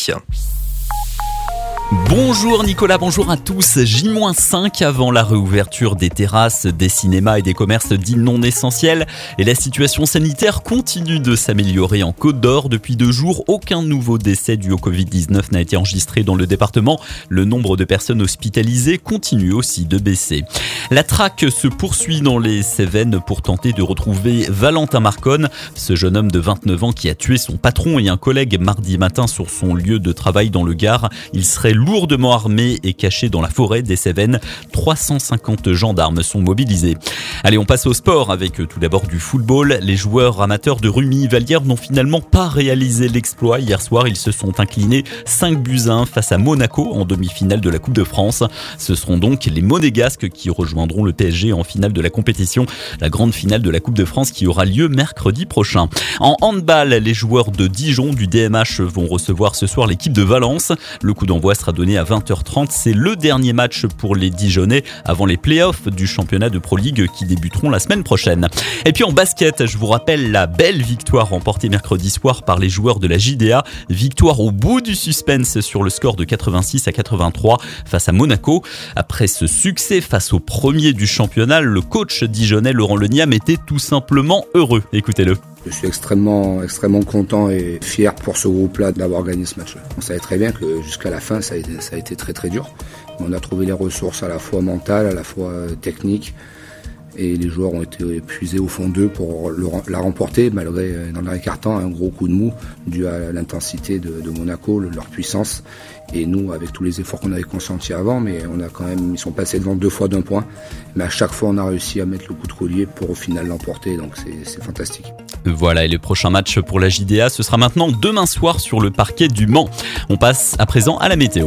Bonjour Nicolas, bonjour à tous. J-5 avant la réouverture des terrasses, des cinémas et des commerces dits non essentiels. Et la situation sanitaire continue de s'améliorer en Côte d'Or. Depuis 2 jours, aucun nouveau décès dû au Covid-19 n'a été enregistré dans le département. Le nombre de personnes hospitalisées continue aussi de baisser. La traque se poursuit dans les Cévennes pour tenter de retrouver Valentin Marconne. Ce jeune homme de 29 ans qui a tué son patron et un collègue mardi matin sur son lieu de travail dans le Gard. Il serait lourdement armé et caché dans la forêt des Cévennes. 350 gendarmes sont mobilisés. Allez, on passe au sport avec tout d'abord du football. Les joueurs amateurs de Rumilly-Vallière n'ont finalement pas réalisé l'exploit. Hier soir, ils se sont inclinés 5-1 face à Monaco en demi-finale de la Coupe de France. Ce seront donc les Monégasques qui rejoindront le PSG en finale de la compétition. La grande finale de la Coupe de France qui aura lieu mercredi prochain. En handball, les joueurs de Dijon du DMH vont recevoir ce soir l'équipe de Valence. Le coup d'envoi sera donné à 20h30. C'est le dernier match pour les Dijonnais avant les playoffs du championnat de Pro League qui débuteront la semaine prochaine. Et puis en basket, je vous rappelle la belle victoire remportée mercredi soir par les joueurs de la JDA. Victoire au bout du suspense sur le score de 86-83 face à Monaco. Après ce succès face au premier du championnat, le coach dijonnais Laurent Leniam était tout simplement heureux. Écoutez-le. Je suis extrêmement content et fier pour ce groupe-là d'avoir gagné ce match-là. On savait très bien que jusqu'à la fin, ça a été très très dur. On a trouvé les ressources à la fois mentales, à la fois techniques. Et les joueurs ont été épuisés au fond d'eux pour la remporter, malgré, dans le quart temps, un gros coup de mou dû à l'intensité de Monaco, leur puissance. Et nous, avec tous les efforts qu'on avait consentis avant, mais ils sont passés devant 2 fois d'1 point. Mais à chaque fois, on a réussi à mettre le coup de collier pour au final l'emporter. Donc c'est fantastique. Voilà, et le prochain match pour la JDA, ce sera maintenant demain soir sur le parquet du Mans. On passe à présent à la météo.